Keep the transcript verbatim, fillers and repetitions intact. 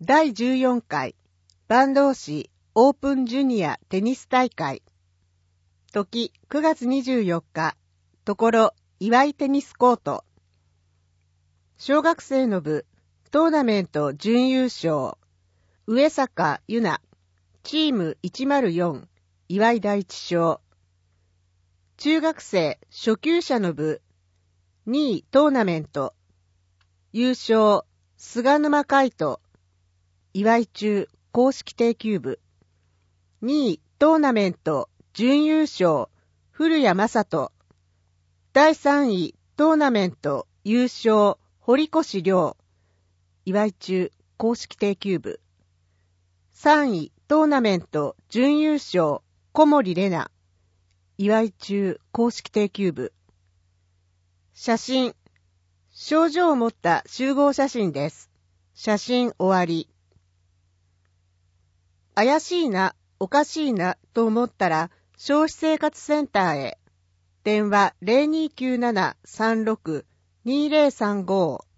だいじゅうよんかい坂東市オープンジュニアテニス大会。時くがつにじゅうよっか、ところ岩井テニスコート。小学生の部トーナメント準優勝、上坂優奈、チームいちまるよん、岩井第一賞。中学生初級者の部にいトーナメント、優勝、菅沼海斗、岩井中公式定級部。にいトーナメント準優勝、古谷正人。だいさんいトーナメント優勝、堀越亮、岩井中公式定級部。さんいトーナメント準優勝、小森玲奈、岩井中公式定級部。写真、賞状を持った集合写真です。写真終わり。怪しいな、おかしいなと思ったら消費生活センターへ。電話 ゼロにきゅうなな さんろく にゼロさんご